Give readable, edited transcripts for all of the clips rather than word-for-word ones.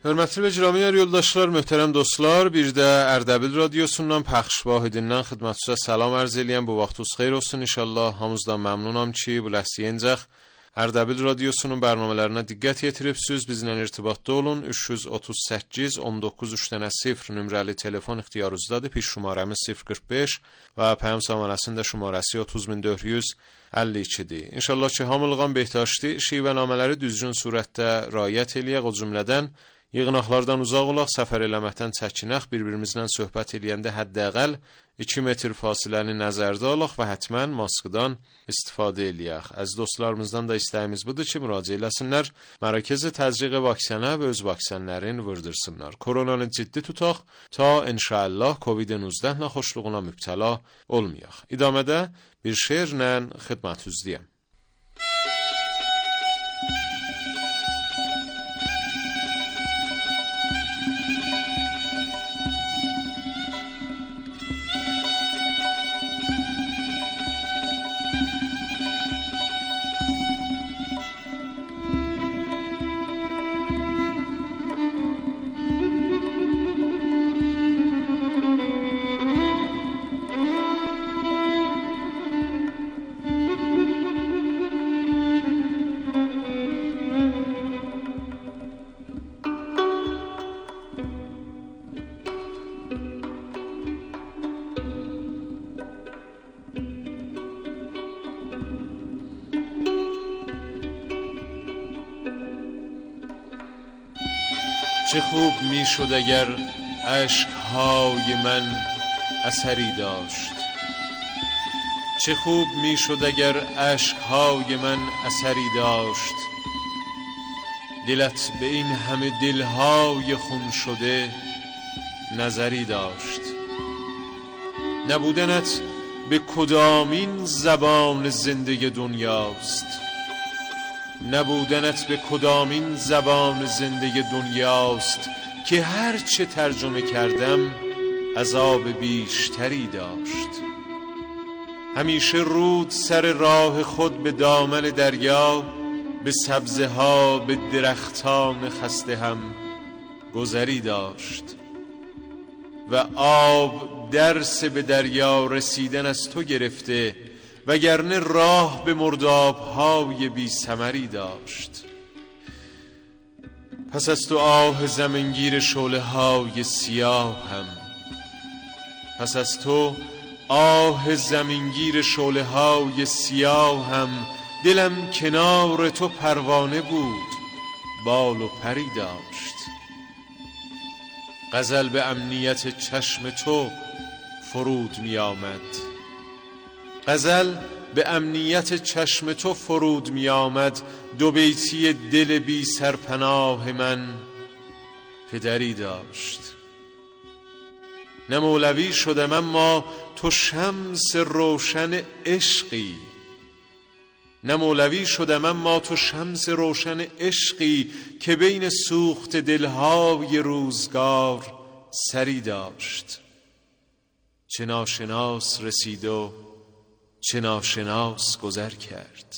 Hörmətli və giramiyar yoldaşlar, möhtərəm dostlar, bir də Ərdəbil radiosundan Pəxş Vahidindən xidmətçisə salam ərz eləyəm. Bu vaxtınız xeyir olsun inşallah. Hamızdan məmnunam ki, bu ləhsiyə incək Ərdəbil radiosunun bərnamələrinə diqqət yetiribsiniz. Bizlə irtibatda olun. 338 19 3 nömrəli telefon ixtiyarınızdadır. Piş şumarəmiz 045 və pəyam samanəsində şumarəsi 30452-dir. İnşallah ki, hamılığan behtaşdi, şivənamələri düzgün surətdə riayət eləyək, o cümlədən yığınaqlardan uzaq olaq, səfər eləməkdən çəkinək, bir-birimizlə söhbət eləyəndə həddəqəl 2 metr fasiləni nəzərdə alaq və həttəmən maskıdan istifadə eləyək. Əziz dostlarımızdan da istəyimiz budur ki, müraciə eləsinlər, Mərkəzi Təcriq Vaksinə və öz vaksinlərin vurdursınlar. Koronanı ciddi tutaq ta inşallah Covid-19 naxoşluğuna mübtəla olmayaq. İdamədə bir şeirlə xidmətinizdəyəm. چه خوب می شد اگر اشک‌های من اثری داشت. چه خوب می شد اگر اشک‌های من اثری داشت. دلت به این همه دلهای خون شده نظری داشت. نبودنت به کدامین زبان زندگی دنیاست. نبودنت به کدامین زبان زندگی دنیاست که هر چه ترجمه کردم عذاب بیشتری داشت. همیشه رود سر راه خود به دامن دریا، به سبزه ها به درختان خسته هم گذری داشت. و آب درس به دریا رسیدن از تو گرفته، وگرنه راه به مرداب‌های بی ثمری داشت. پس از تو آه زمینگیر شعله‌های سیاه هم، پس از تو آه زمینگیر شعله‌های سیاه هم، دلم کنار تو پروانه بود، بال و پری داشت. غزل به امنیت چشم تو فرود می آمد، غزل به امنیت چشم تو فرود می آمد. دو بیتی دل بی سرپناه من پدری داشت. نه مولوی شدم اما تو شمس روشن عشقی، نه مولوی شدم اما تو شمس روشن عشقی که بین سوخت دلهای روزگار سری داشت. چه ناشناس رسید و چه ناشناس گذر کرد.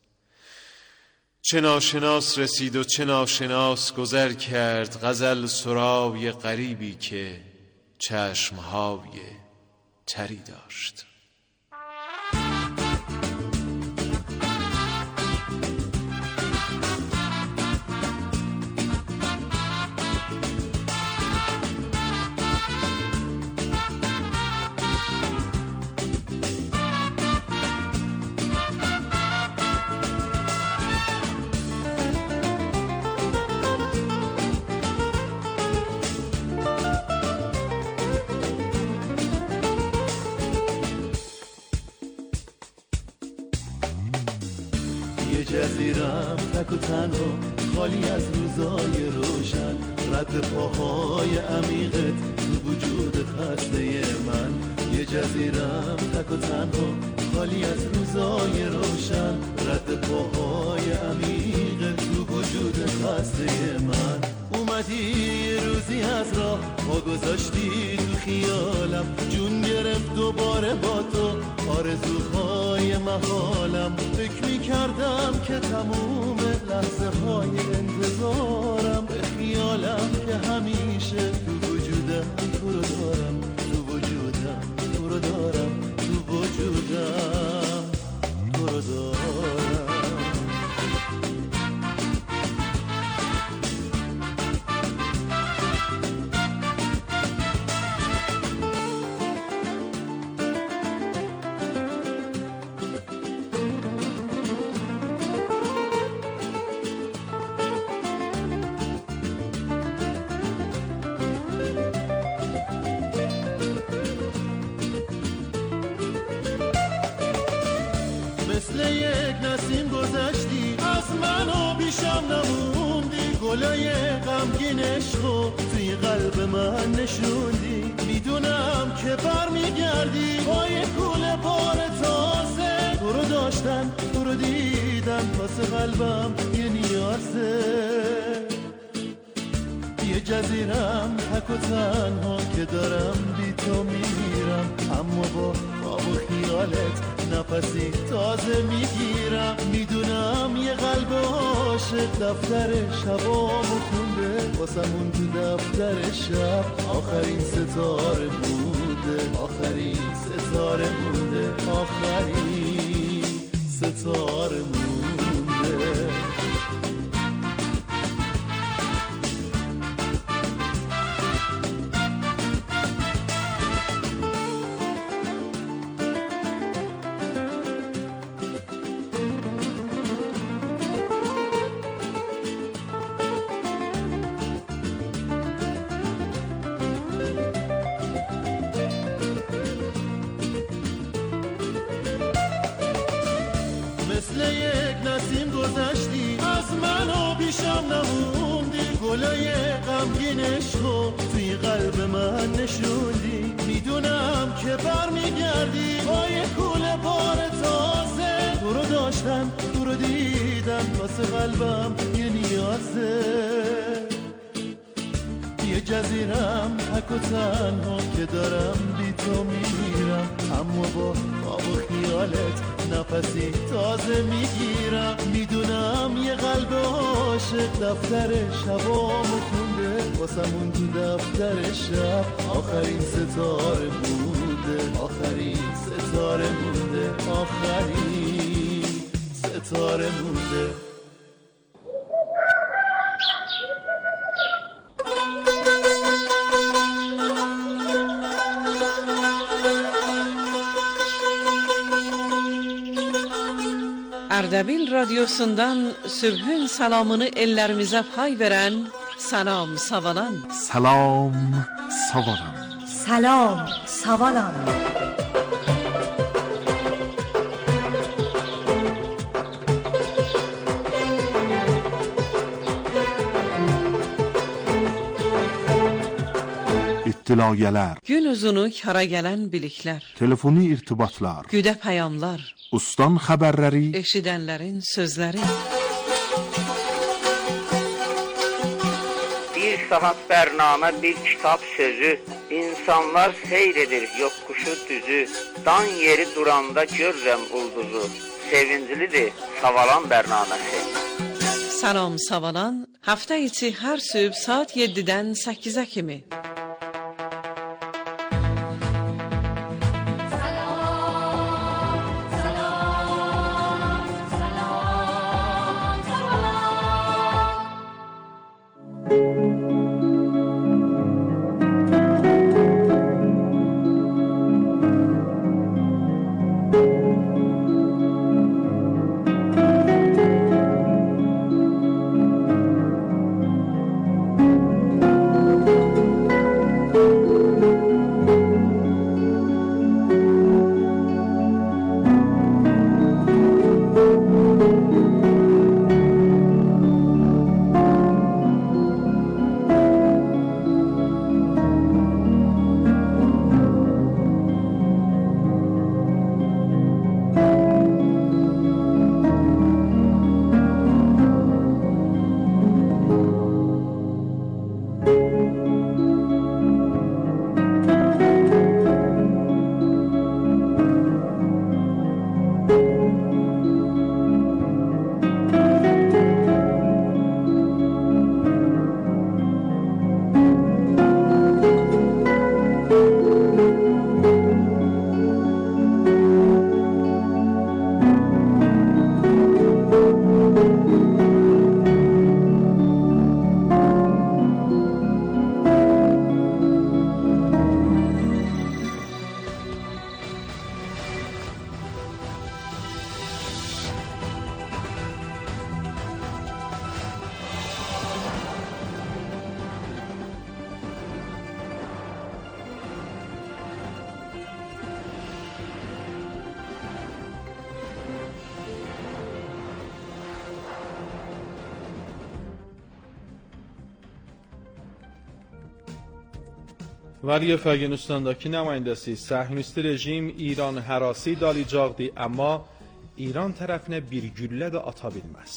چه ناشناس رسید و چه ناشناس گذر کرد. غزل سرای غریبی که چشمهای تری داشت. جزیرم تک و تنها خالی از روزای روشن، رد پاهای عمیقت تو وجود خسته من. یه جزیرم تک و تنها خالی از روزای روشن، رد پاهای عمیقت تو وجود خسته من. اومدی روزی از راه پا گذاشتی تو خیالم، جون گرفت دوباره با تو آرزوهای محالم. فکر می‌کردم که تموم لحظه های انتظارم به خیالم بیشم نموندی، گلای غمگینش رو توی قلب من نشوندی. میدونم که برمیگردی با یه کوله بار تازه، تو رو داشتن تو رو دیدن واسه قلبم یه نیازه. یه جزیرم تک و تنها که دارم بی تو میرم، اما با خواب و خیالت نفسی تازه میگیرم. میدونم یه قلب عاشق دفتر شبامو خونده، واسمون تو دفتر شب آخرین ستاره بوده، آخرین ستاره بوده، آخرین ستاره بوده. مثل یک نسیم گذشتی از من و بیشم نموندی، گلای غمگینش رو توی قلب من نشوندی. میدونم که برمیگردی با یه کوله بار تازه، تو رو داشتن تو رو دیدن واسه قلبم یه نیازه. یه جزیرم تک و تنها که دارم بی تو میرم، اما با خواب و خیالت نفسی تازه میگیرم. میدونم یه قلب عاشق دفتر شبامو خونده، واسمون تو دفتر شب آخرین ستاره بوده، آخرین ستاره بوده، آخرین ستاره بوده. Ardabil radyosundan sübhün salamını ellerimize pay veren Salam Savalan. Salam Savalan. Salam Savalan. İttilayeler, Gün uzunu kara gelen bilikler, telefoni irtibatlar, güde peyamlar, ustan haberleri, eşidenlerin sözleri. Bir saat bername, bir kitap sözü, insanlar seyredir yokkuşu düzü, dan yeri duranda görürəm ulduzu, sevinclidir Savalan bernamesi. Salam Savalan hafta içi her sübh saat 7'den 8'e kimi. Vali Fergenustandaki nümayəndəsi Səhyunisti rejim İran hərası dalayacaqdı, amma İran tərəfinə bir güllə də ata bilməz.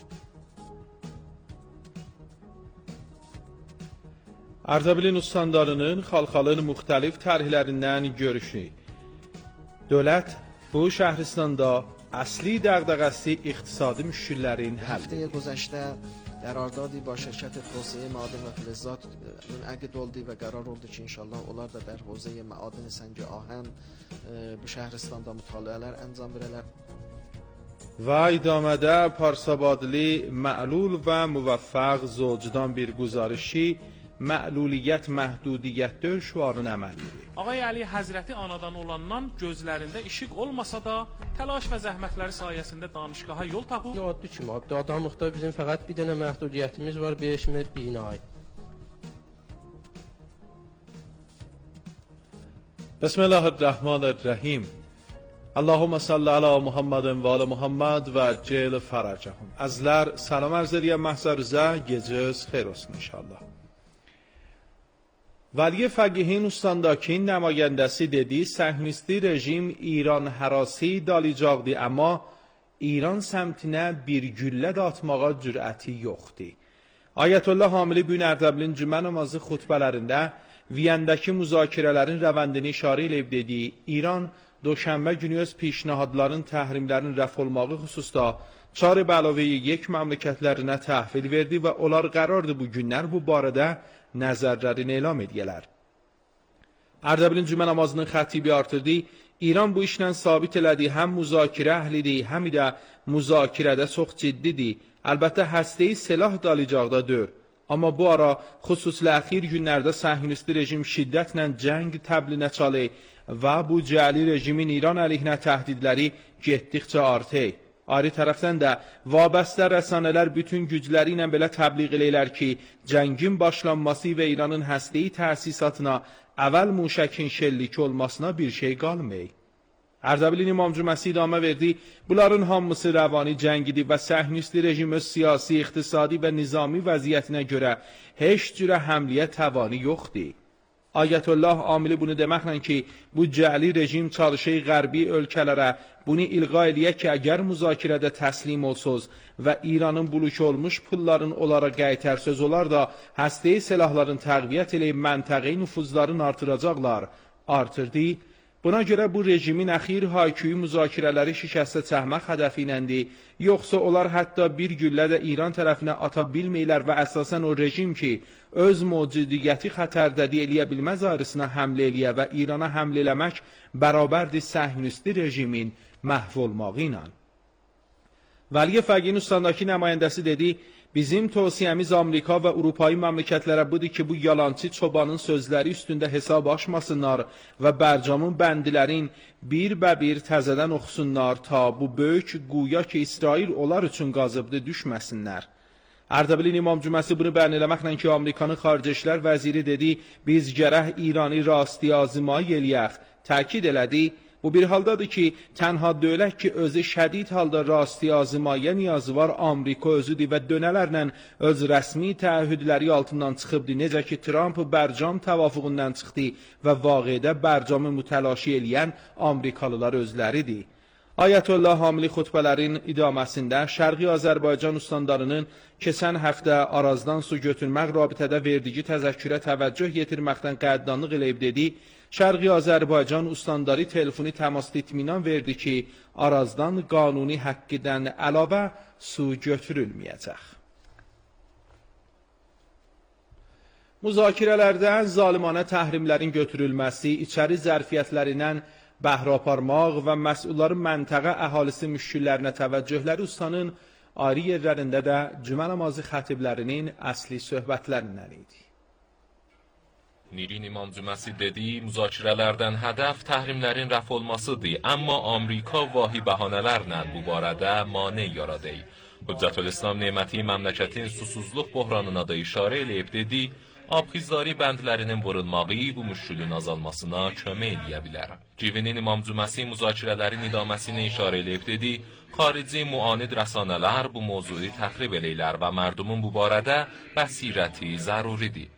Ərdəbilin ustandarının xalqalın müxtəlif tərhlərindən görüşü. Dövlət bu şəhristanda asli dəğdəğəsi iqtisadi müşkillərin həlli. هفته گذشته قراردادی با شرکت توسعه معادن و فلزات منعقد oldu ve karar oldu ki inşallah onlar da در حوزه معادن سنگ آهن bu şəhristanda mütaliələr əncam verələr. و ادامده پارسابادلی معلول و موفق زوجدان bir گزارشی معلولیت محدودیت şuarını əməllidir. Ağay Əli Həzrəti anadan olandan gözlərində işıq olmasa da təlaş və zəhmətləri sayəsində danışgaha yol tapıb. Adlı kimi, adamlıqda bizim fəqət bir dənə məhdudiyyətimiz var, birləşmə binayı. Bismillahirrahmanirrahim. Allahumma salli ala Muhammedin və ala Muhammed və cəl faracahum. Əzlər, salam arz edirəm məhzərinizə, gecəniz xeyir olsun inşallah. ولی فقیهین استانداکی نمایندسی dedi Səhyunisti rejim İran hərası dalayacaqdı, amma İran səmtinə bir güllə də atmağa cürəti yoxdur. Ayətullah Hamili bu gün Ərdəbilin cümə namazı xutbələrində Viyəndəki müzakirələrin rəvəndini işarə edib dedi, İran Doşənbə günü öz pişnahadların təhrimlərin rəf olmağı xüsusda 4+1 məmləkətlərinə təhvil verdi və onlar qərardır bu günlər bu barədə nəzərlərini elam ediyələr. Ərdəbilin cümə namazının xətibi artırdı, İran bu işlə sabit elədi, həm müzakirə əhlidir, həm də müzakirədə çox ciddidir. Əlbəttə həstəyi silah dalayacaqda deyil. Amma bu ara xüsusilə əxir günlərdə Səhyunisti rejim şiddətlə cəng təblinə çalır və bu cəli rejimin İran əleyhinə təhdidləri getdikcə artır. Ayrı tərəfdən də vabəstə rəsanələr bütün gücləri ilə belə təbliğ eləyirlər ki, cəngin başlanması və İranın həstəyi təsisatına əvvəl muşəkin şəllik olmasına bir şey qalmır. Ərdəbilin İmam Cüməsi idamə verdi, bunların hamısı rəvani cəngidir və Səhyunisti rejim öz siyasi, iqtisadi və nizami vəziyyətinə görə heç cürə həmliyə təvani yoxdur. Ayətullah Amili bunu deməklə ki, bu cəli rejim çalışır qərbi ölkələrə bunu ilğa eləyə ki, əgər müzakirədə təslim olsuz və İranın buluk olmuş pulların onlara qaytarsız olar da həstəyi silahların təqviyyət eləyib məntəqəyi nüfuzların artıracaqlar. Artırdı. Buna görə bu rejimin əxir hayküyü müzakirələri şikəstə çəkmək hədəfi iləndir, yoxsa onlar hətta bir güllə də İran tərəfinə ata bilməylər və əsasən o rejim ki, öz mövcudiyyəti xətərdədi eləyə bilməz ayrısına həmlə eləyə və İrana həmlə eləmək bərabərdir Səhyunisti rejimin məhv olmağı ilə. Vəli Fergenustandakı nümayəndəsi dedi, bizim tövsiyəmiz Amerika və Avropayi məmləkətlərə budur ki, bu yalançı çobanın sözləri üstündə hesab açmasınlar və Bərcamın bəndilərin bir təzədən oxusunlar ta bu böyük quya ki, İsrail onlar üçün qazıbdı düşməsinlər. Ərdəbilin İmam Cüməsi bunu bəyan eləməklə ki, Amerikanın Xarici İşlər Vəziri dedi, biz gərək İranı rasti azimay eləyək, təkid elədi. Bu bir haldadır ki, tənha dövlət ki, özü şədid halda rasti azimaya niyazı var, Amerika özüdür və dönələrlə öz rəsmi təəhhüdləri altından çıxıbdır. Necə ki, Trump Bərcam təvafuğundan çıxdı və vaqiədə Bərcamı mütəlaşi eləyən Amerikalılar özləridir. Ayətullah Hamili xutbələrin idaməsində Şərqi Azərbaycan ustandarının keçən həftə Arazdan su götürmək rabitədə verdiyi təzəkkürə təvəccüh yetirməkdən qəddanlıq eləyib dedi, Şərqi Azərbaycan ustandarı telefoni təmasda itminan verdi ki, Arazdan qanuni həqqidən əlavə su götürülməyəcək. Müzakirələrdə zalimانه təhrimlərin götürülməsi, içəri zərfiyyətlərindən bəhrə aparmaq və məsulların məntəqə əhalisi müşkillərinə təvəccühləri ustanın ayrı yerlərində də cümə namazı xətiblərinin əsli söhbətlərindən idi. Nirin İmam Cüməsi dedi, müzakirələrdən hədəf təhrimlərin rəf olmasıdır, amma Amerika vahi bəhanələrlə bu barədə mane yaradır. Hüccətülislam Neməti məmləkətin susuzluq böhranına da işarə eləyib dedi, abxizdari bəndlərinin vurulmağı bu müşkülün azalmasına kömək eləyə bilər. Civinin İmam Cüməsi müzakirələrin idaməsinə işarə eləyib dedi, xarici muanid rəsanələr bu mövzunu təxrib eləyirlər və mərdumun bu barədə bəsirəti zəruridir.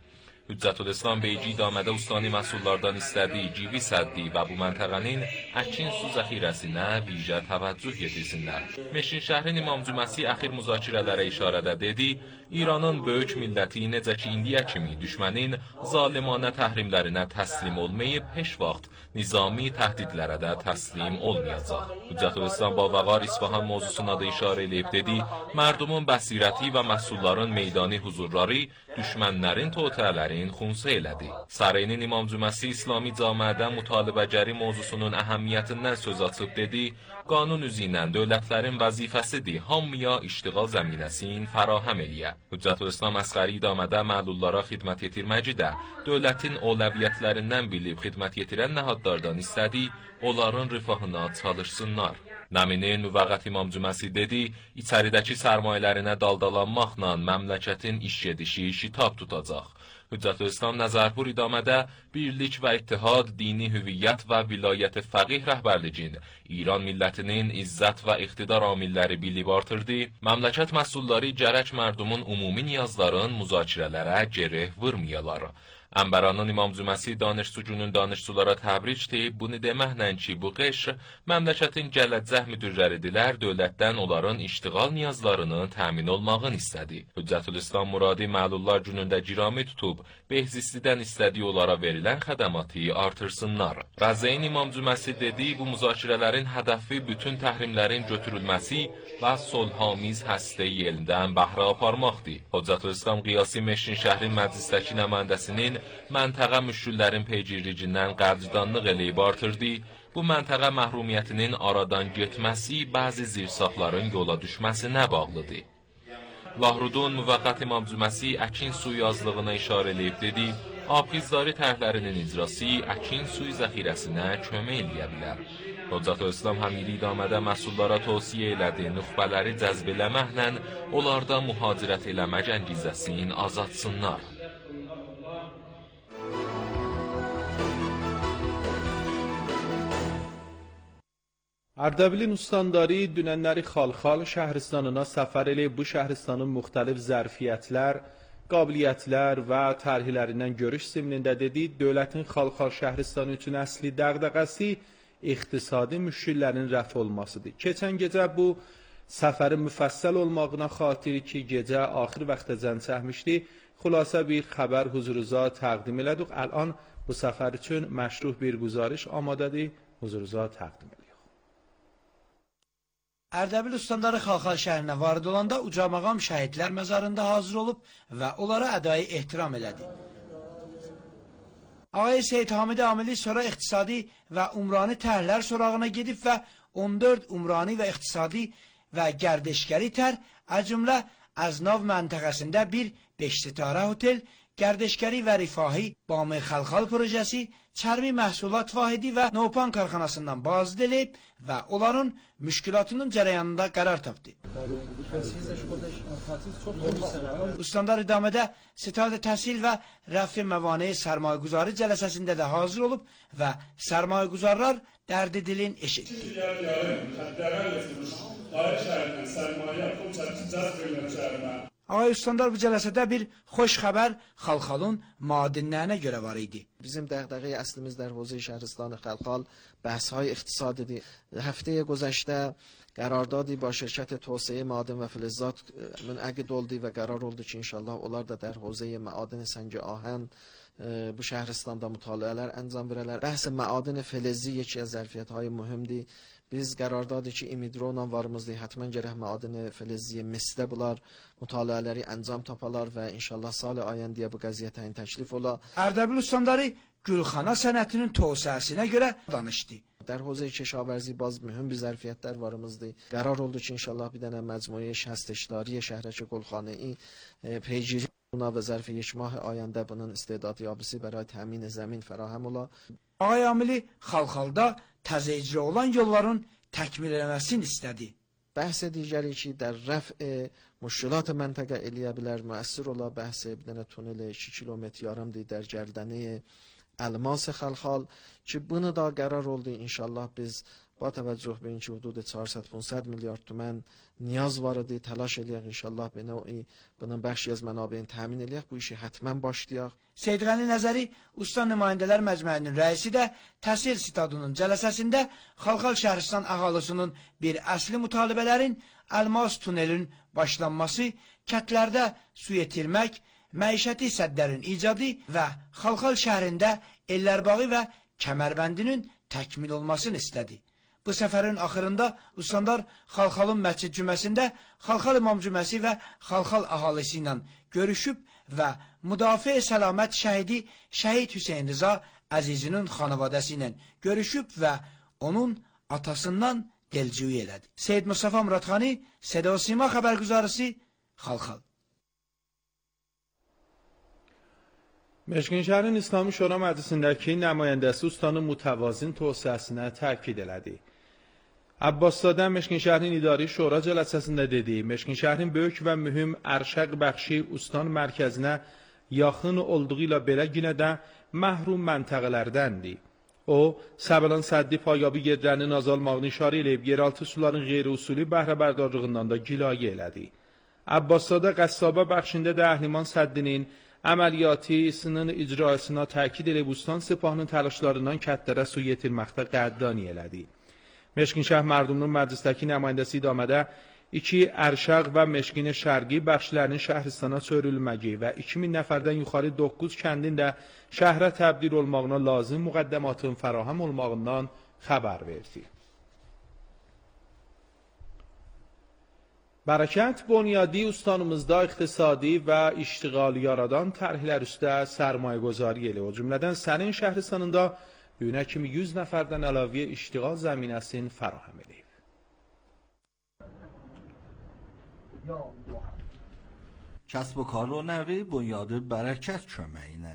Hüccətülislam Beyci idamədə ustani məhsullardan istədiyi civi səddi və bu məntəqənin əkin su zəxirəsinə vicə təvəccüh yetirsinlər. Meşin şəhrin İmam Cüməsi əxir müzakirələrə işarədə dedi, İranın böyük milləti necə ki indiyə kimi düşmənin zalimanə təhrimlərinə təslim olmayıb, heç vaxt nizami təhdidlərə də təslim olmayacaq. Hüccətülislam Bavəqar İsfahan mövzusuna da işarə edib dedi, mərdumun bəsirəti və məhsulların meydani huzurları düşmənlərin totələrin xunsa elədi. Sarayinin İmam Cüməsi İslami camiədə mütalibəcəri mövzusunun əhəmiyyətindən söz açıb dedi, qanun üzü ilə dövlətlərin vəzifəsidir hamıya iştiğal zəminəsini fərahəm eləyə. Hüccətülislam Əsqəri idamədə məlullara xidmət yetirməci də dövlətin ovlaviyyətlərindən bilib xidmət yetirən nəhadlardan istədi, onların rifahına çalışsınlar. Nəminin müvəqqət İmam Cüməsi dedi, içəridəki sərmayələrinə daldalanmaqla məmləkətin iş gedişi şitab tutacaq. Hüccətülislam Nəzərpur idamədə birlik və ittihad, dini hüviyyət və vilayət-i fəqih rəhbərliyin İran millətinin izzət və iqtidar amilləri bilib artırdı, məmləkət məhsulları gərək mərdumun ümumi niyazların müzakirələrə gereh vurmayalar. Ənbəranın İmam Cüməsi danışçı günün danışçılara təbrik deyib, bunu deməklə ki, bu qeş məmləkətin gələcək müdürləridilər, dövlətdən onların iştiğal niyazlarını təmin olmağını istədi. Hüccətülislam Muradi məlullar günündə girami tutub, Behzistidən istədiyi onlara verilən xədəmatı artırsınlar. Rəzeyn İmam Cüməsi dedi, bu müzakirələrin hədəfi bütün təhrimlərin götürülməsi və solhamiz həstə yelindən bəhrə aparmaqdır. Hüccətülislam Qiyasi Meşin şəhrin məclisdəki nümayəndəsinin məntəqə müşküllərin peycirliyindən qərcdanlıq eləyib artırdı, bu məntəqə məhrumiyyətinin aradan getməsi bəzi zirsaqların yola düşməsinə bağlıdır. Lahrudun müvəqqət İmam Cüməsi əkin suyu azlığına işarə eləyib dedi, apizdarı tərhlərinin icrası əkin suyu zəxirəsinə kömək eləyə bilər. Hüccətülislam Həmidi idamədə məhsullara tövsiyə elədi, nüxbələri cəzb eləməklə onlarda mühacirət eləmək əngizəsini azadsınlar. Ərdəbilin ustandari dünənləri Xalxal şəhristanına səfər eləyib bu şəhristanın müxtəlif zərfiyyətlər, qabiliyyətlər və tərhlərindən görüş zimnində dedi, dövlətin Xalxal şəhristanı üçün əsli dəğdəğəsi iqtisadi müşkillərin rəf olmasıdır. Keçən gecə bu səfərin müfəssəl olmağına xatir ki, gecə axır vaxtəcən çəkmişdi, xülasə bir xəbər huzurunuza təqdim elədik. Əlan bu səfər üçün məşruh bir guzarış amadədir, huzurunuza təqdim edirik. Ərdəbil ustandarı Xalxal şəhrinə varid olanda uca maqam şəhidlər məzarında hazır olub və onlara ədai ehtiram elədi. Ağay Seyid Hamid Amili sonra iqtisadi və umrani tərlər sorağına gedib və 14 umrani və iqtisadi və gərdəşgəri tər, cümlə Əznav məntəqəsində bir 5 sitarə hotel, gərdəşgəri və rifahi Bam-ı Xalxal projesi, çərmi məhsulat vahidi və Nopan karxanasından bazı eləyib və onların müşkülatının cərəyanında qərar tapdı. Ustandar idamədə Sitat-ı Təhsil və Rəf-i Məvane sərmayəguzarı cələsəsində də hazır olub və sərmayəguzarlar dərdi dilin eşitdi. Ağay Ustandar bu cələsədə bir xoş xəbər Xalxalın madinlərinə görə var idi. Bizim dəğdəği əslimiz در حوزه شهرستان خلخال بحث‌های اقتصادی. هفته گذشته قراردادی با شرکت توسعه معادن و فلزات منعقد oldu و قرار oldu ki inşallah onlar da در حوزه معادن سنگ آهن bu şəhəristanda mütaliələr əncam verələr. Bəhs معادن فلزی یکی از ظرفیت‌های مهمdir. Biz qərardadır ki, İmidro varımızdır. Hətmən gərək məadini filiziyə misdə bunlar mütaliələri əncam tapalar və inşallah salı ayəndiyə bu qəziyyət təyin təklif ola. Ərdəbil ustandarı gülxana sənətinin tövsiyəsinə görə danışdı. در حوزه کشاورزی باز mühüm bir ظرفیتlər varımızdır. Qərar oldu ki, inşallah bir dənə məcmuə şəstişdari şəhərəki qolxanəyi پیگیری buna və zərf یک ماه ayəndə bunun istedad yabisi برای təmin zəmin fərahəm ola. Ağay Amili Xalxalda təzə icra olan yolların təkmil edilməsini istədi. بحث دیگری که در رفع مشکلات منطقه eləyə bilər, müəssir ola بحث bir dənə tunel 2 kilometr yarımdır در گردنه الماس خلخال ki bunu da qərar oldu inşallah biz با توجه به اینکه حدود 400-500 میلیارد تومان نیاز وارد تلاش الیق انشالله به نوعی bunun بخشی از منابع تامین الیق bu işi حتما başlayaq. Seyyid Qani Nəzəri Usta Nümayəndələr Məcmuəsinin rəisi də təhsil sitadının cəlsəsində Xalxal Şəhristan əhalisinin bir əsli mütalibələrin Elmas tunelin başlanması, kətlərdə su yetirmək, məişəti səddlərin icadı və Xalxal şəhərində Ellərbağı və Kəmərbəndinin təkmil olmasını istədi. Bu səfərin axırında Ustandar Xalxalın məscid cüməsində Xalxal İmam cüməsi və Xalxal əhalisi ilə görüşüb və Müdafiə Səlamət şəhidi Şəhid Hüseyn Rıza Əzizinin xanavadəsi ilə görüşüb və onun atasından delcüyü elədi. Seyyid Mustafa Muradxani, Səda Sima xəbərgüzarısı, Xalxal. Meşkin şəhərin İslami Şura Məclisindəki nümayəndəsi ustanın mütəvazın tövsiyəsinə təkid elədi. Abbaszadə Meşkin şəhərin İdari Şura cəlsəsində dedi, Meşkin şəhərin böyük və mühüm ərşəq bəxşi ustan mərkəzinə yaxın olduğu ilə belə yenə də məhrum məntəqələrdəndir. O, Səbəlan səddi payabı yerlərinin azalmağını işarə edib, yeraltı suların qeyri-usulü bəhrəbərdarlığından da gilayə elədi. Abbaszadə Qəssabə bəxşində də Əhliman səddinin əməliyyatının icrasına təkid edib ustan sepahının təlaşlarından kətlərə su yetirməkdə qəddani elədi. Meşkin şəhər mərdumunun məclisdəki nümayəndəsi idamədə 2 ərşəq və Meşkin şərqi bəxşlərinin şəhristana çörülməyi və 2000 nəfərdən yuxarı 9 kəndin də şəhrə təbdil olmağına lazım müqəddəmatın fərahəm olmağından xəbər verdi. Bərəkət Bunyadi ustanımızda iqtisadi və iştiğali yaradan tərhlər üstə sərmayə qozari elə. O cümlədən Sərin şəhristanında düynə kimi 100 nəfərdən əlavə iştiğal zəminəsini fərahəm edib. Kəsb و کار رونقی بنیاد bərəkət köməyi ilə.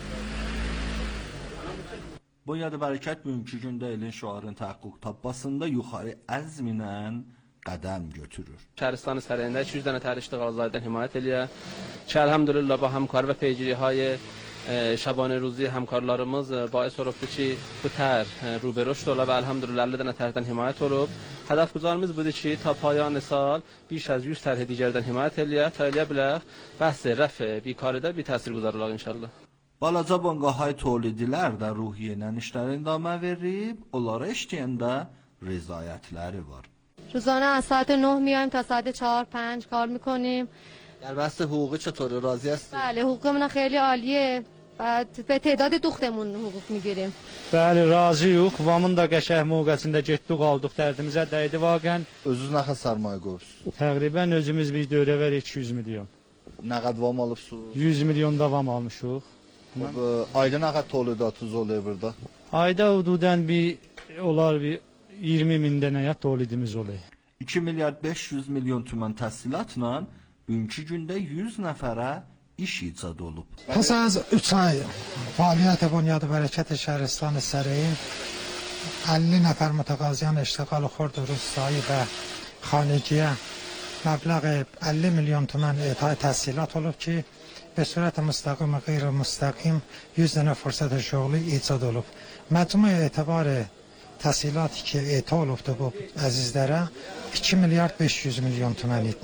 Bunyad bərəkət bugünkü gündə elin şüarın təhqiq tapmasında yuxarı əzm ilə qədəm götürür. شهرستان سرنده 200 dənə tərh iştiğal zaydən himayət eləyə ki, elhamdülillah با همکار و پیگیری‌های شبانه روزی همکارlarımız باعث olubdu ki, bu tər رو به رشد ola və elhamdülillah 50 dənə tərhdən himayət olub. Hədəfgüzarımız budur ki, ta payان سال بیش از 100 tərh digərdən himayət eləyə, ta eləyə bilək bəhs rəf بیکاریdə bir təsirgüzar olaq inşallah. Balaca banqahay tolidilər də ruhiyyə ilə işlərin idamə verib, onlara işləyəndə rızayətləri var. روزانه از ساعت 9 میایم تا ساعت 4-5 کار میکنیم. در بحث حقوقی چطوره؟ راضی هستی؟ بله حقوقمون خیلی عالیه. بعد به تعداد دوختمون حقوق میگیریم. Bəli, razıyıq. Vamın da qəşəng mövqəsində getdik, aldıq, dərdimizə dəydi vaqən. Özünüz nə qədər sərmayə qoyursunuz? Təqribən özümüz bir dövrəvər 200 milyon. Nə qədər vam alıbsınız? 100 milyon da vam almışıq. Ayda nə qədər tolidatınız oluyor burada? Ayda hududən bir olar bir 20 min dənəyə tolidimiz oluyor. 2 milyard 500 milyon tümən təhsilatla bugünkü gündə 100 nəfərə iş icad olub. Pes az 3 ay fəaliyyət Bunyad bərəkət şəhristan Sərin 50 nəfər mütəqaziyan iştiğal xorduruz sayı və xanigiyə məbləğ 50 milyon tümən etay təhsilat olub ki, به صورت مستقیم و غیر مستقیم 100 dənə fürsət şoğlu icad olub. Məcmu etibar təhsilatı ki, eta olubdu bu əzizlərə 2 milyard 500 milyon tümən idi.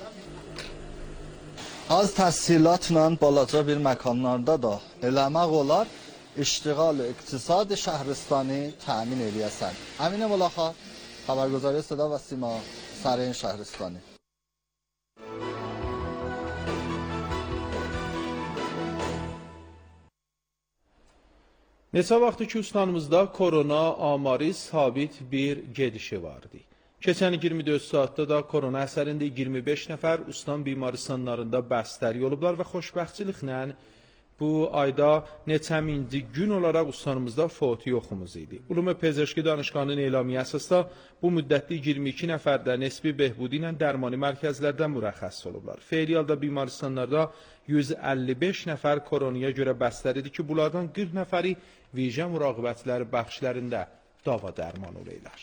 Az təhsilatla balaca bir məkanlarda da eləmək olar, iştiğal iqtisad şəhristanı təmin eləyəsən. Əminəm olaxa, xəbərgüzari Səda və Sima, Sərin şəhristanı. Neçə vaxtı ki, ustanımızda korona amarı sabit bir gedişi vardı. Keçən 24 saatda da korona əsərində 25 nəfər ustan bimaristanlarında bəstəri olublar və xoşbəxtçiliklə bu ayda neçəminci gün olaraq ustanımızda foti yoxumuz idi. Ulumu Pezeşki Danışqanının elamiyyə əsasda bu müddətli 22 nəfərdə nesbi behbudi ilə dərmani mərkəzlərdən mürəxəs olublar. Feyli halda bimaristanlarda 155 nəfər koronaya görə bəstəridir ki, bunlardan 40 nəfəri vicə müraqibətləri bəxşlərində dava dərman olurlar.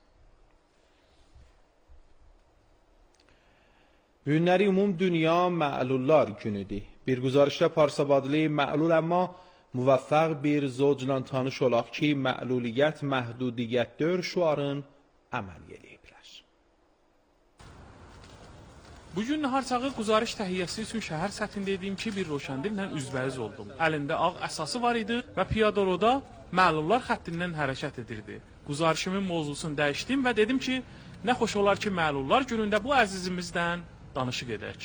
Günləri ümum dünya məlullar günüdür. Bir güzarışda Parsabadlı məlul amma müvəffəq bir zocla tanış olaq ki, məluliyyət məhdudiyyətdir şuarın əməl eləyiblər. Bugün nahar çağı quzarış təhiyyəsi üçün şəhər səthində dediyim ki, bir roşandillə üzbəyiz oldum. Əlində ağ əsası var idi və piyadoroda məlullar xəttindən hərəkət edirdi. Quzarışımın mövzusunu dəyişdim və dedim ki, nə xoş olar ki, məlullar günündə bu əzizimizdən danışıq edək.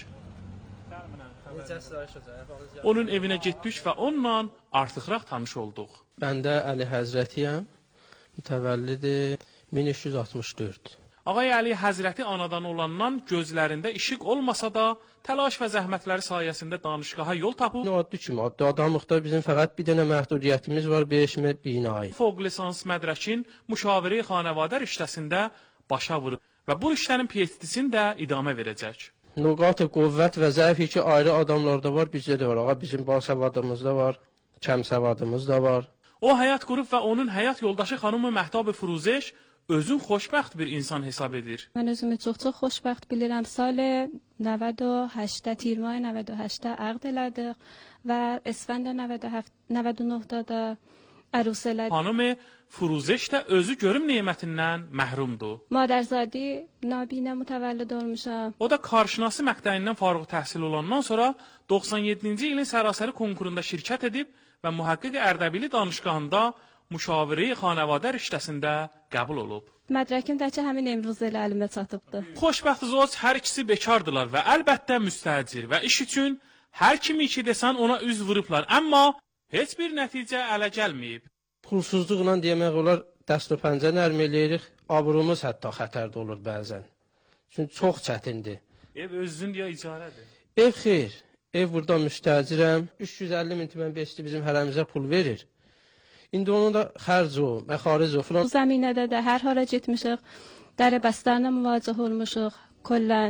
Onun evinə getdik və onunla artıqraq tanış olduq. Mən də Əli Həzrətiyəm, mütəvəllidi 1364. Ağay Əli Həzrəti anadan olandan gözlərində işıq olmasa da, təlaş və zəhmətləri sayəsində danışqaha yol tapıb. Adlı kimi, adamlıqda bizim fəqət bir dənə məhdudiyyətimiz var, 5 binayı. Fövq lisans mədrəkin müşaviri xanəvadə riştəsində başa vurub və bu riştənin PhD-sini də idamə verəcək. Nüqat-ı qüvvət və zəif ki, ayrı adamlarda var, bizdə də var. Ağa, bizim basavadımız da var, kəmsavadımız da var. O həyat qurub və onun həyat yoldaşı xanımı Məhdab Furuzeş özün xoşbəxt bir insan hesab edir. Mən özümü çox xoşbəxt bilirəm. Sal 98-də, tiyir may 98-də əqd elədik və esfənd 99-da da ərus elədik. Xanımı Furuzeş də özü görüm nemətindən məhrumdur. Madərzadi nabinə mütəvəllid olmuşam. O da karşınası məqtəyindən fərğ təhsil olandan sonra 97-ci ilin sərasəri konkurunda şirkət edib və mühəqqiq Ərdəbili danışqahında müşaviri xanəvadə riştəsində qəbul olub. Mədrəkim də ki, həmin Emruz ilə əlimə çatıbdır. Xoşbəxt zövc hər ikisi bekardılar və əlbəttə müstəcir və iş üçün hər kimi ki desən ona üz vurublar, amma heç bir nəticə ələ gəlməyib. Pulsuzluqla demək olar, dəst və pəncə nərm eləyirik, abrumuz hətta xətərdə olur bəzən. Çünki çox çətindir. Ev özün ya icarədir? Ev xeyr, ev burada müstəcirəm, 350 min tümən beşli bizim hərəmizə pul verir. İndi onun da xərc o, məxaric o filan. Bu zəminədə də hər hara getmişik, dərəbəstlərlə müvaciə olmuşuq, kollən.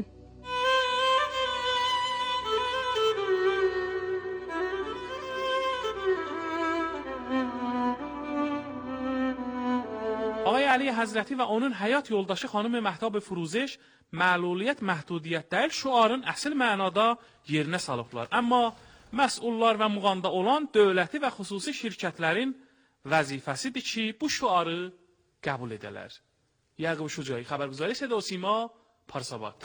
Ağay Əli Həzrəti və onun həyat yoldaşı xanım Məhdab Furuzeş məluliyyət məhdudiyyət deyil şüarın əsl mənada yerinə salıblar. Amma məsullar və müğanda olan dövləti və xüsusi şirkətlərin vəzifəsidir ki, bu şüarı qəbul edələr. Yaqub Şucayı, xəbərgüzarı Səda Sima, Parsabad.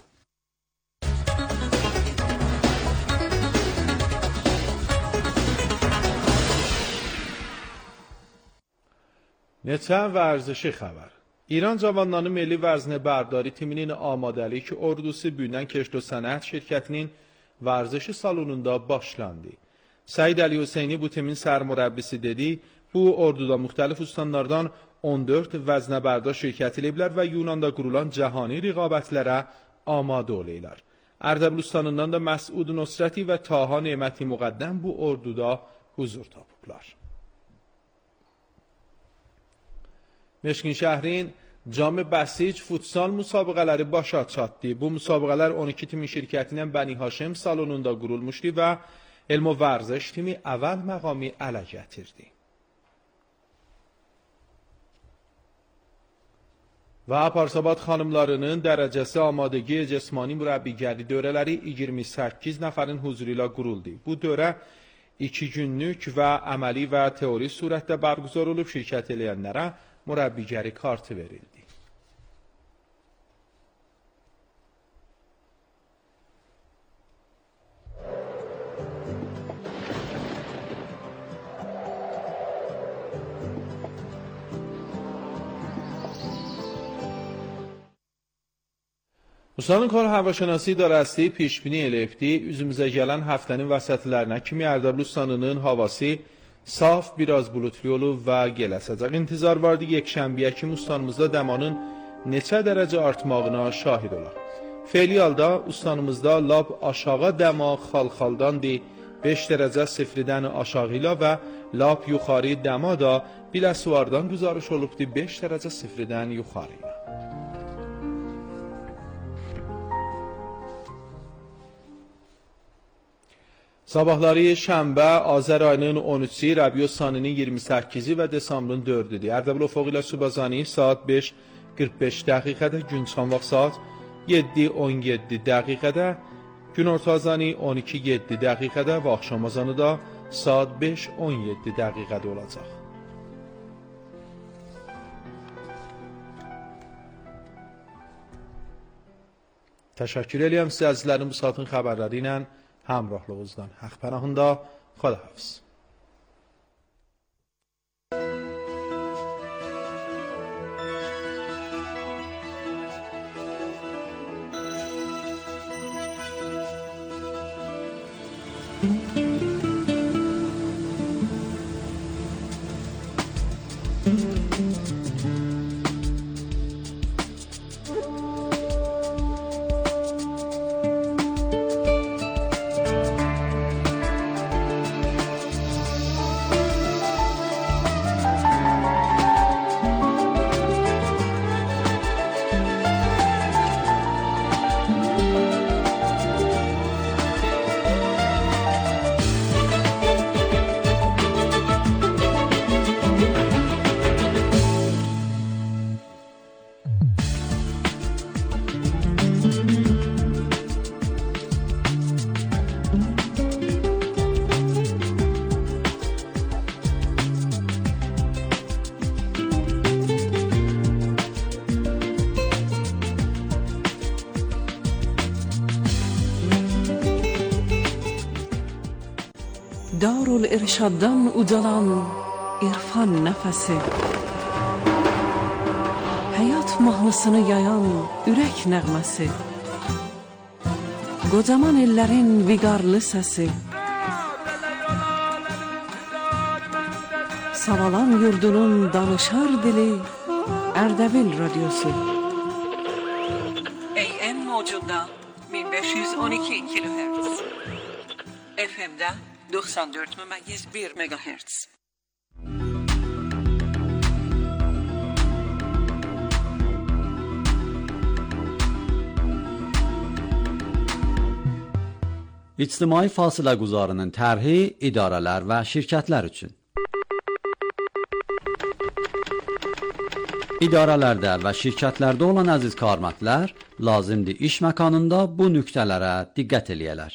Neçə vərzişi xəbər. İran cavanlarının milli vəzni bərdari timinin amadəli ki, ordusu Büyüdən Keşdo Sənət şirkətinin vərzişi salonunda başlandı. Səid Əli Hüseyni bu timin sərmürəbbisi dedi, bu orduda müxtəlif ustanlardan 14 vəznəbərda şirkət ediblər və Yunanda qurulan cəhani rəqabətlərə amadə olurlar. Ərdəbil ustanından da Məsud Nusrəti və Taha Neməti Müqəddəm bu orduda huzur tapıblar. Meşkin şəhrin Cami Bəsic futsal müsabiqələri başa çatdı. Bu müsabiqələr 12 timin şirkətinin Bəni Haşim salonunda qurulmuşdu və elm və vərziş timi əvvəl məqami ələ gətirdi. Və Parsabad xanımlarının dərəcəsi amadəgi cismani mürəbbigəri dövrələri 28 nəfərin huzuru ilə quruldu. Bu dövrə 2 günlük və əməli və teori surətdə bərgüzar olub şirkət eləyənlərə mürəbbigəri kartı verildi. Ustanın kar havaşanası idarəsi pişbini eləyibdi, üzümüzə gələn həftənin vəsətlərinə kimi Ərdəbil ustanının havası saf, biraz bulutlu olub və gələsəcək. İntizar vardı yekşənbiyə kimi ustanımızda dəmanın neçə dərəcə artmağına şahid olar. Feyli halda ustanımızda lab aşağı dəma xalxaldandır, 5 dərəcə sifridən aşağı ilə və lab yuxarı dəma da biləsuvardan güzarış olubdur 5 dərəcə sifridən yuxarı ilə. Sabahları şənbə Azər ayının 13-i, Rəbiu Saninin 28-i və Desambrın 4-üdür. Ərdəbil Ofoq ilə Subazani saat 5:45 dəqiqədə, gün çıxan vaxt saat 7:17 dəqiqədə, gün ortazani 12:07 dəqiqədə və axşam azanı da saat 5:17 dəqiqədə olacaq. Təşəkkür edirəm sizə əzizlərim bu saatın xəbərləri ilə həmrahlıqınızdan. Haqq pənahında, Xudahafiz. Darülirşaddan ucalan irfan nəfəsi, həyat mahnısını yayan ürək nəğməsi, qocaman ellərin viqarlı səsi, Savalan yurdunun danışar dili Ərdəbil radyosu. AM mavcunda 1512 kHz, FM'de 94,1 MHz. İctimai fasilə quzarının tərhi idarələr və şirkətlər üçün. İdarələrdə və şirkətlərdə olan əziz karmətlər lazımdır iş məkanında bu nöqtələrə diqqət eləyələr.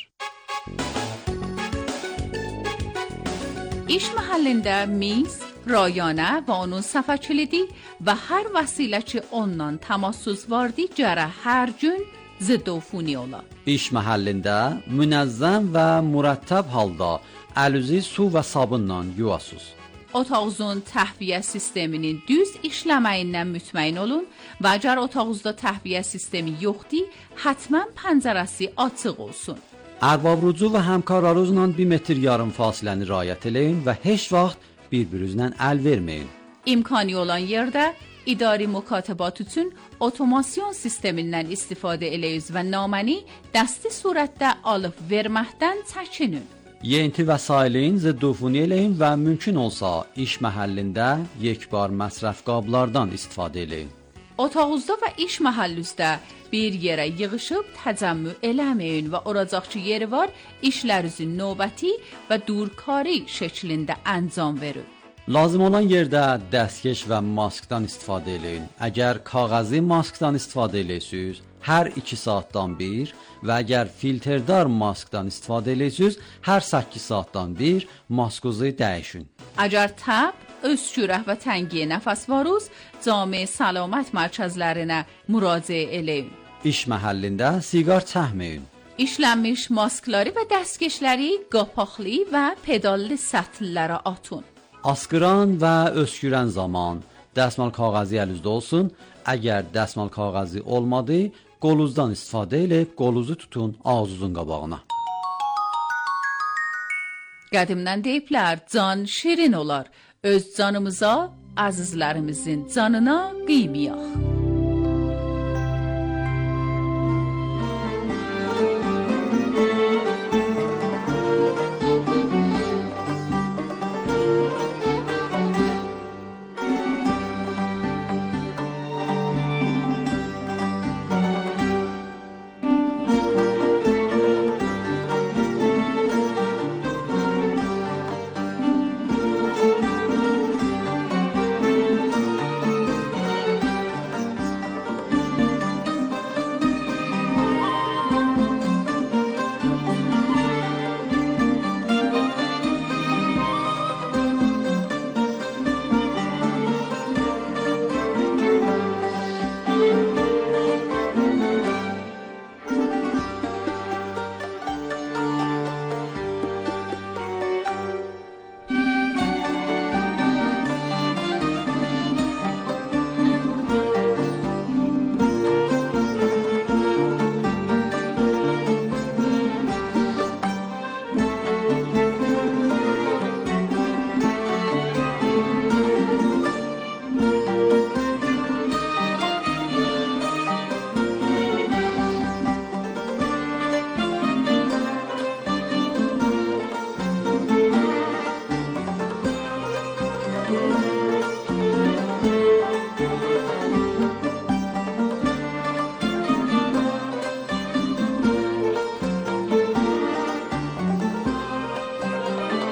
İş mahallində miz, rayana və onun səfə kilidi və hər vəsilə ki ondan təmasüz vardı cərə hər gün ziddofuni ola. İş məhəllində münəzzəm və mürəttəb halda əl-üzü su və sabunla yuyasız. Otağınızın təhviyyə sisteminin düz işləməyindən mütməyin olun və əgər otağınızda təhviyyə sistemi yoxdur, həttəmən pəncərəsi açıq olsun. Ərbabrucu və həmkarlarınızla 1 metr yarım fasiləni riayət eləyin və heç vaxt bir-birinizlə əl verməyin. İmkanı olan yerdə idari mükatəbat üçün otomasyon sistemindən istifadə eləyiz və naməni dəsti surətdə alıb verməkdən çəkinin. Yeyinti vəsailin ziddofuni eləyin və mümkün olsa iş məhəllində yekbar məsrəf qablardan istifadə eləyin. Otağınızda və iş məhəllünüzdə bir yerə yığışıb təcəmmü eləməyin və oracaqçı yeri var, işlərinizin növbəti və durkari şəklində əncam verin. Lazım olan yerdə dəstkeş və maskdan istifadə eləyin. Əgər kağəzi maskdan istifadə eləyirsiniz, hər 2 saatdan bir və əgər filterdar maskdan istifadə eləyirsiniz, hər 8 saatdan bir maskuzu dəyişin. Əgər təb, öskürək və təngiyə nəfəs varız, cami səlamət mərkəzlərinə müraciə eləyin. İş məhəllində siqar çəkməyin. İşlənmiş maskları və dəstkeşləri qapaqlı və pedallı səthlərə atın. Askıran və öskürən zaman dəsmal kağəzi əlinizdə olsun. Əgər dəsmal kağəzi olmadı, qolunuzdan istifadə edib qolunuzu tutun ağzınızın qabağına. Qədimdən deyiblər, can şirin olar. Öz canımıza, əzizlərimizin canına qıymıyaq.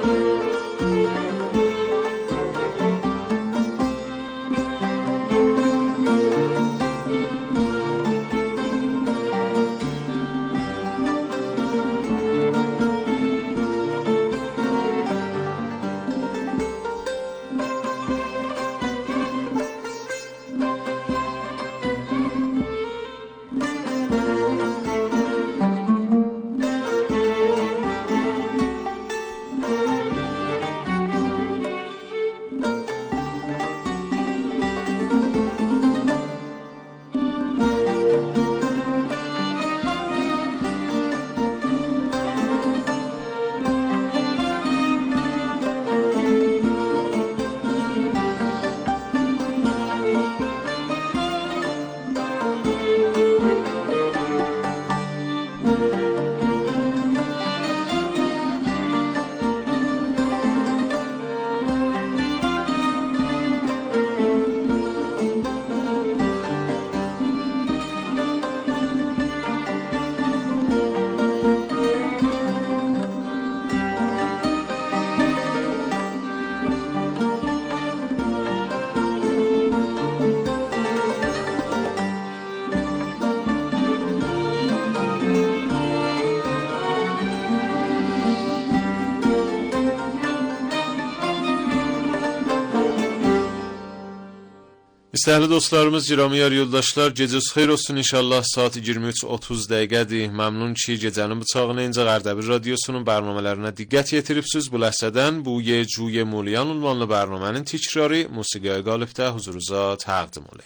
Değerli dostlarımız, giramiyar yoldaşlar, gecəniz xeyir olsun inşallah. Saat 23:30 dəqiqədir. Məmnun ki, gecənin bıçağına incə Ərdəbil radiosunun bərnamələrinə diqqət yetiribsiz. Bu ləhsədən bu Yecuye Muliyan ünvanlı bərnamənin təkrarı musiqiyə qalibdə huzurunuza təqdim olay.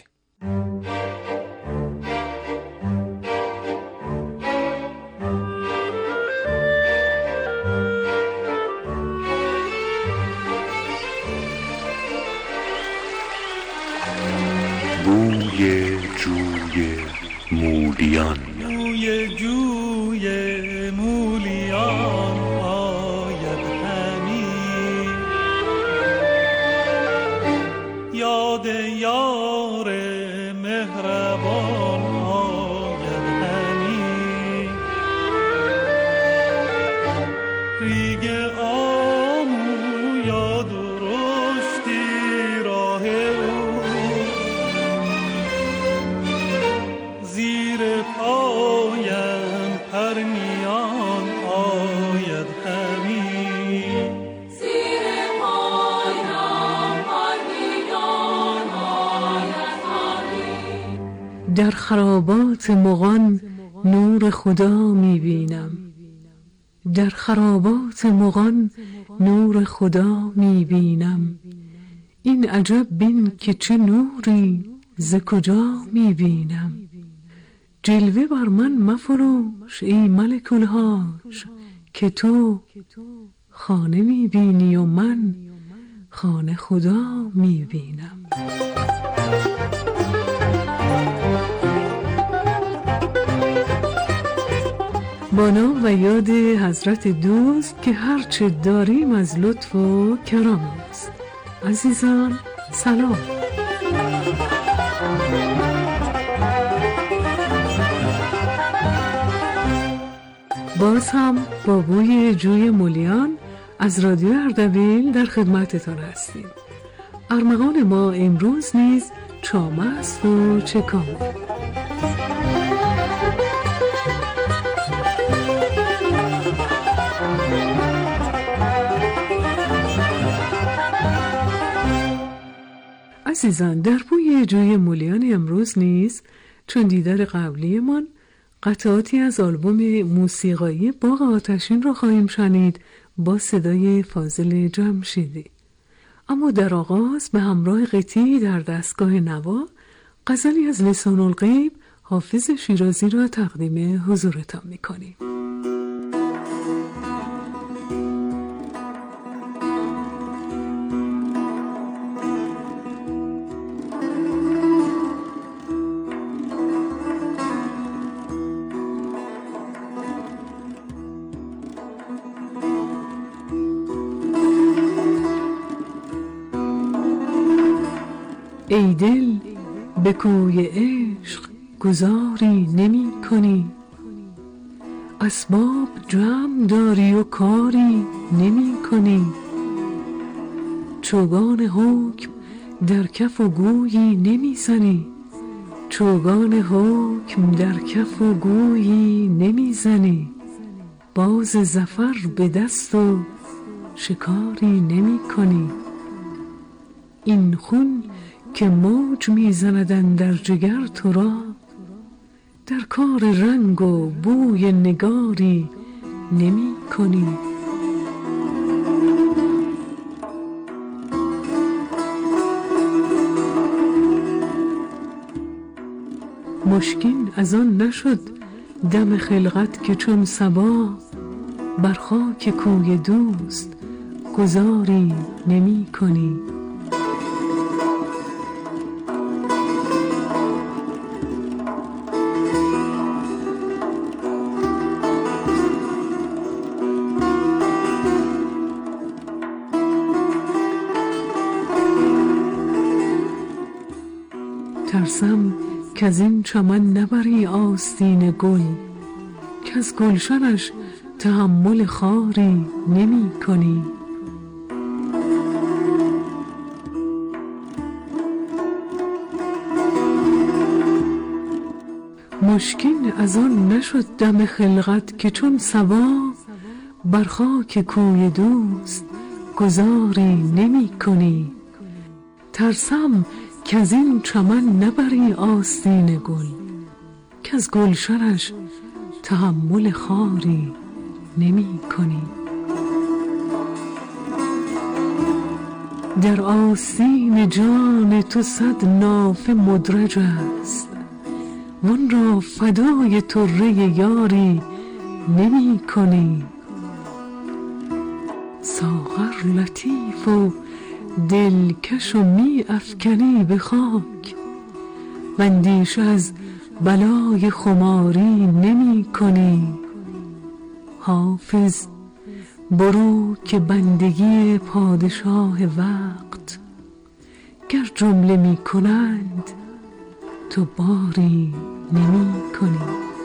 بوی جوی مولیان بوی جوی مولیان آید همی یاد یار مهربان آید همی ریگ آمو یاد رشتی راه او زیر پایم پرنیان آید همی زیر پایم پرنیان آید همی در خرابات مغان نور خدا میبینم در خرابات مغان نور خدا میبینم این عجب بین که چه نوری ز کجا میبینم جلوه بر من مفروش ای ملک الحاج که تو خانه میبینی و من خانه خدا میبینم با نام و یاد حضرت دوست که هرچه داریم از لطف و کرم است. عزیزان سلام. باز هم با بوی جوی مولیان از رادیو اردبیل در خدمتتان هستیم. ارمغان ما امروز نیز چامه است و چکامه. عزیزان، در بوی جوی مولیان امروز نیز چون دیدار قبلیمان قطعاتی از آلبوم موسیقایی باغ آتشین را خواهیم شنید با صدای فاضل جمشیدی. اما در آغاز به همراه قطعی در دستگاه نوا غزلی از لسان الغیب حافظ شیرازی را تقدیم حضورتان می‌کنیم. ای دل به کوی عشق گذاری نمی کنی اسباب جمع داری و کاری نمی کنی، چوگان حکم در کف و گویی نمی زنی، چوگان حکم در کف و گویی نمی زنی، باز ظفر به دست و شکاری نمی کنی. این خون که موج می زندن در جگر تو را، در کار رنگ و بوی نگاری نمی کنی. مشکین از آن نشد دم خلقت که چون صبا، بر خاک کوی دوست گذاری نمی کنی. ترسم که از این چمن نبری آستین گل، که از گلشنش تحمل خاری نمی کنی. مشکین از آن نشد دم خلقت که چون صبا، بر خاک کوی دوست گذاری نمی کنی. ترسم که از این چمن نبری آستین گل، که از گلشنش تحمل خاری نمی کنی. در آستین جان تو صد نافه مدرج است، وان را فدای طره یاری نمی کنی. ساغر لطیف و دلکش و می افکنی به خاک، اندیشه از بلای خماری نمی کنی. حافظ برو که بندگی پادشاه وقت، گر جمله می کنند تو باری نمی کنی.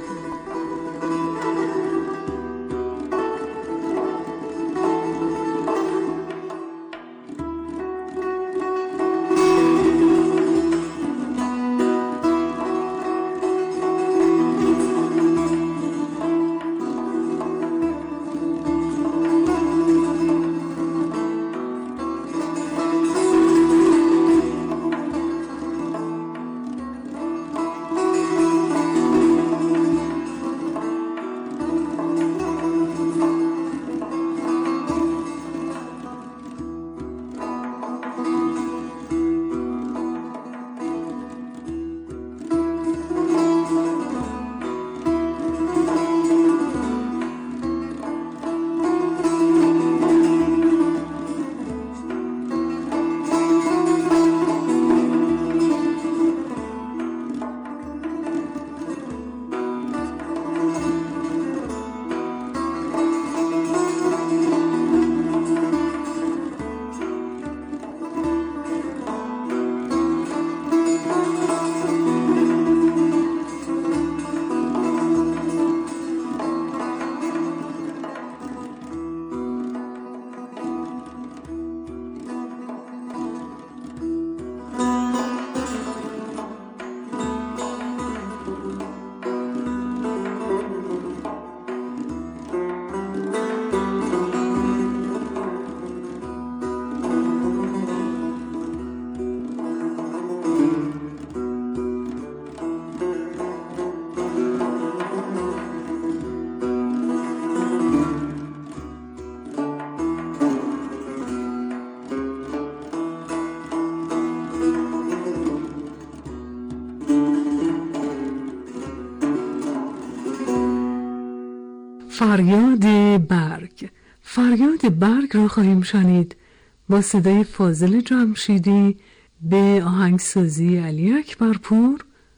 فریاد برگ را خواهیم شنید با صدای فاضل جمشیدی به آهنگسازی علی اکبرپور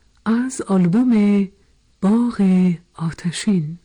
از آلبوم باغ آتشین.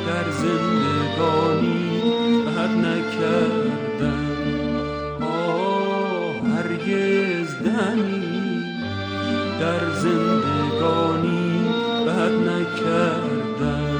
در زندگانی بد نکردم، هرگز دمی در زندگانی بد نکردم.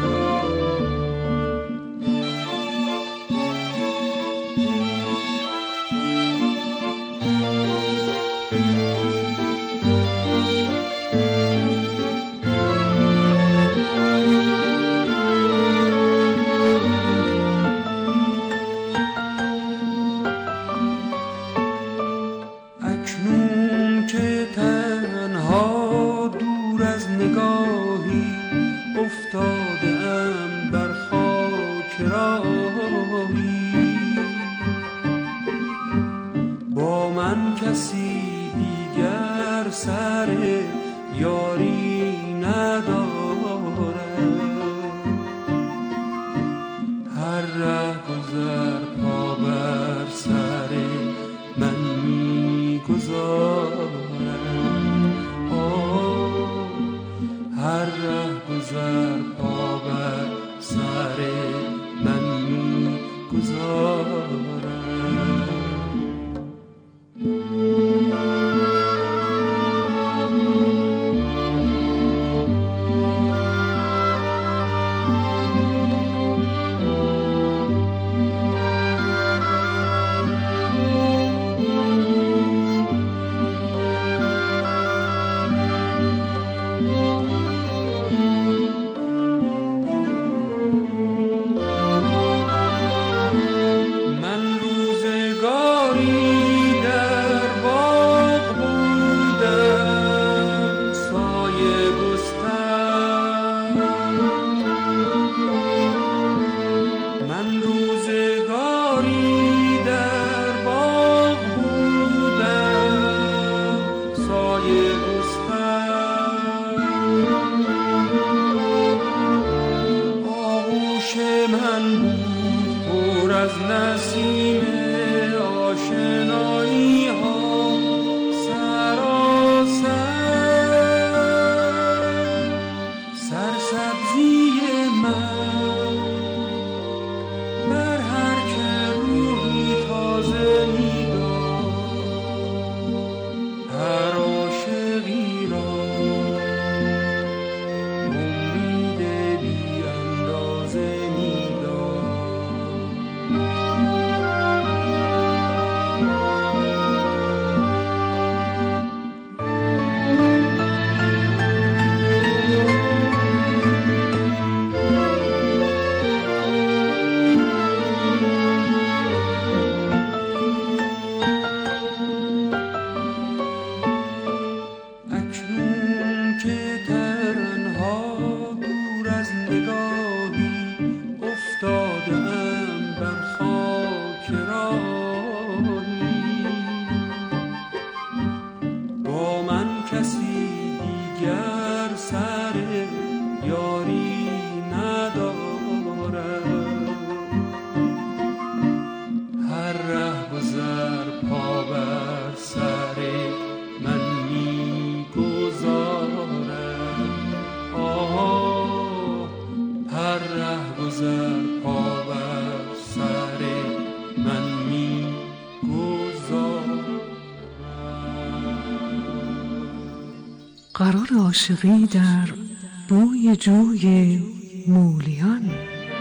قرار عاشقی در بوی جوی مولیان.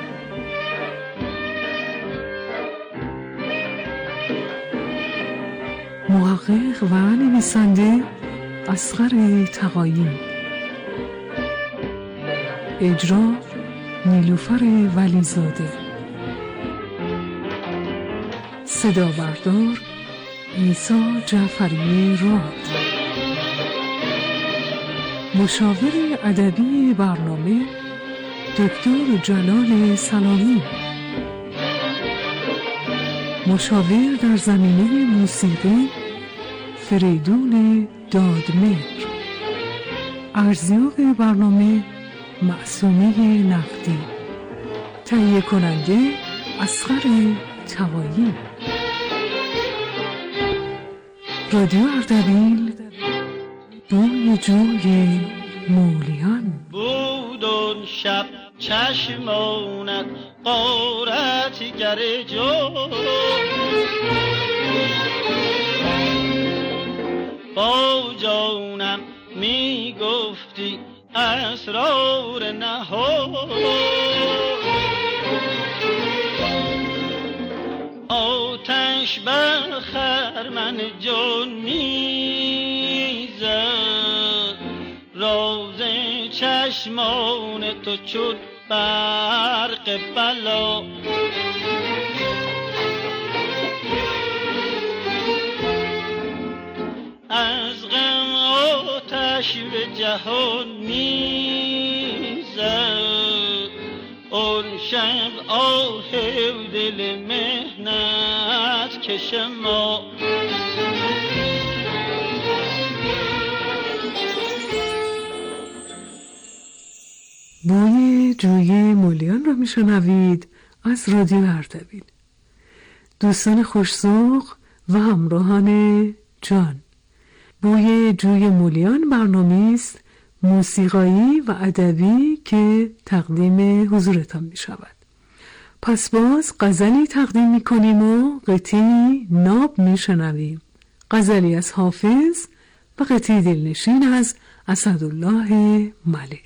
محقق و نویسنده اصغر تقایی. اجرا نیلوفر ولیزاده. صدا بردار عیسی جعفری راد. مشاور ادبی برنامه دکتر جلال سلامی. مشاور در زمینه موسیقی فریدون دادمهر. ارزیاب برنامه معصومه نقدی. تهیه کننده اصغر تقایی. رادیو اردبیل بوی جوی مولیان. بود اون شب چشمانت غارتگر جو با جانم می گفتی اسرار نهان آتش بر خرمن جان میزد راز چشمان تو چون برق بلا از غم آتش به جهان میزد اون شب آه دل مهنت کش ما بوی جوی مولیان را میشنوید از رادیو اردبیل. دوستان خوش‌ذوق و همراهان جان، بوی جوی مولیان برنامه است موسیقایی و ادبی که تقدیم حضورتان می شود. پس باز غزلی تقدیم می کنیم و قطعی ناب می شنویم. غزلی از حافظ و قطعی دلنشین از اسدالله ملک.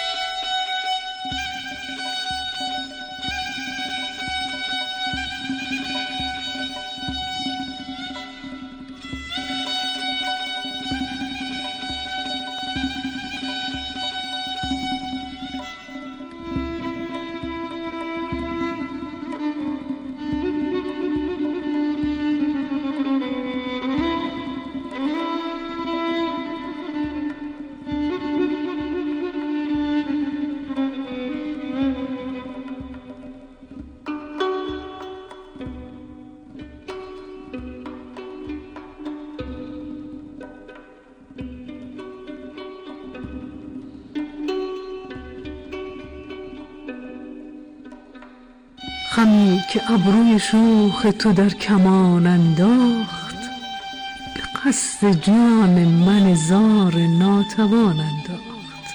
خمی که ابروی شوخ تو در کمان انداخت به قصد جان من زار ناتوان انداخت.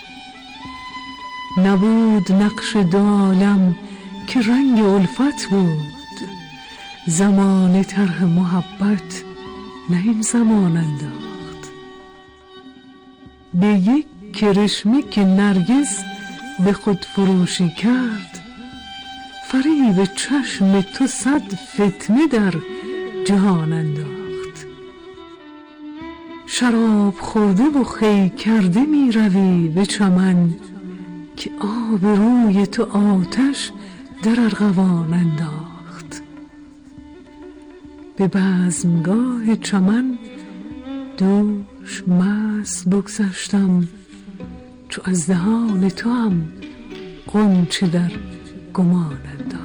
نبود نقش دالم که رنگ الفت بود زمان طرح محبت نه این زمان انداخت. به یک کرشمه که نرگس به خود فروشی کرد فریب چشم تو صد فتنه در جهان انداخت. شراب خورده و خوی کرده می روی به چمن که آب روی تو آتش در ارغوان انداخت. به بزمگاه چمن دوش مست بگذشتم چو از دهان تو هم غنچه در گمان انداخت.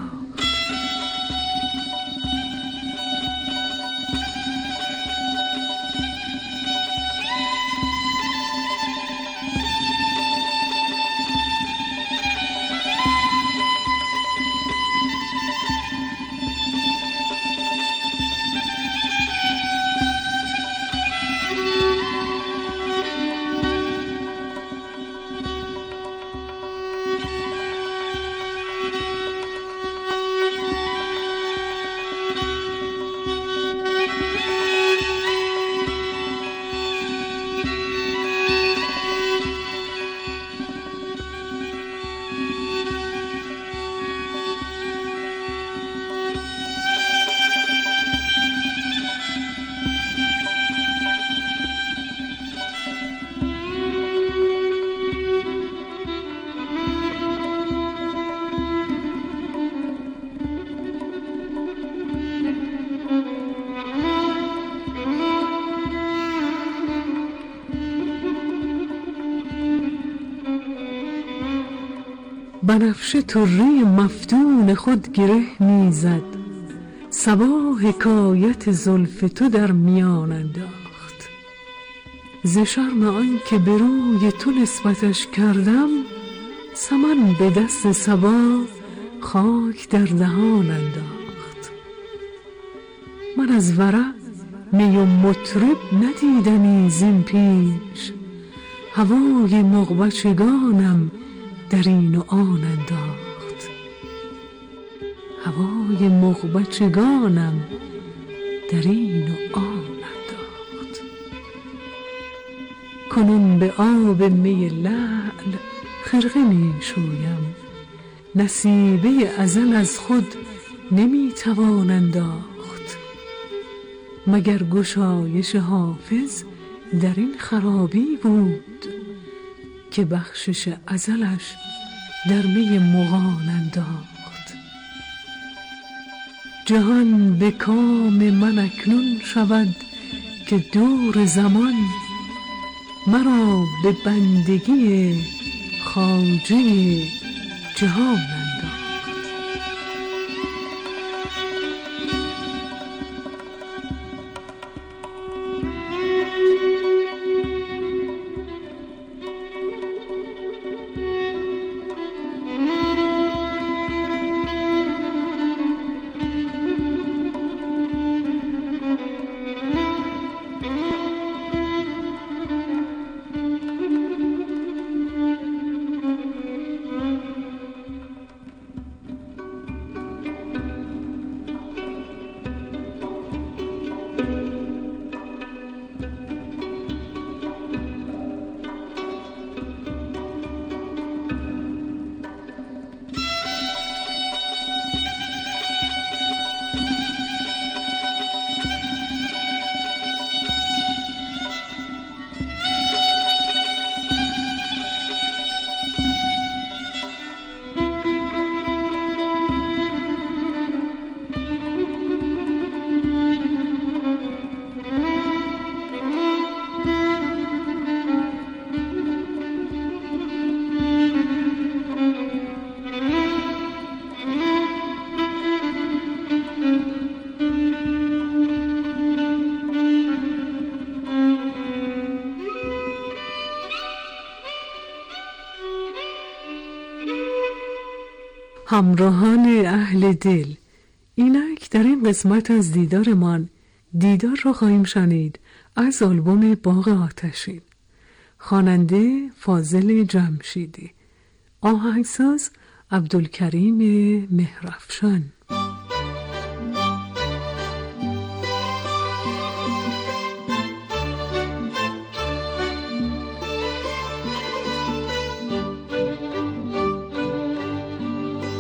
بنفشه طره مفتون خود گره میزد صبا حکایت زلف تو در میان انداخت. ز شرم آن که به روی تو نسبتش کردم سمن به دست صبا خاک در دهان انداخت. من از ورع می و مطرب ندیدمی زین پیش هوای مغبچگانم در این و آن انداخت. هوای مغبچگانم در این و آن انداخت. کنون به آب می لعل خرقه می شویم، نصیبه ازل از خود نمی توان انداخت. مگر گشایش حافظ در این خرابی بود، که بخشش ازلش در می مغان انداخت. جهان به کام من اکنون شود که دور زمان مرا به بندگی خواجه جهان انداخت. همراهان اهل دل، اینک در این قسمت از دیدارمان دیدار را خواهیم شنید از آلبوم باغ آتشین. خواننده فاضل جمشیدی، آهنگساز عبدالکریم مهرافشان.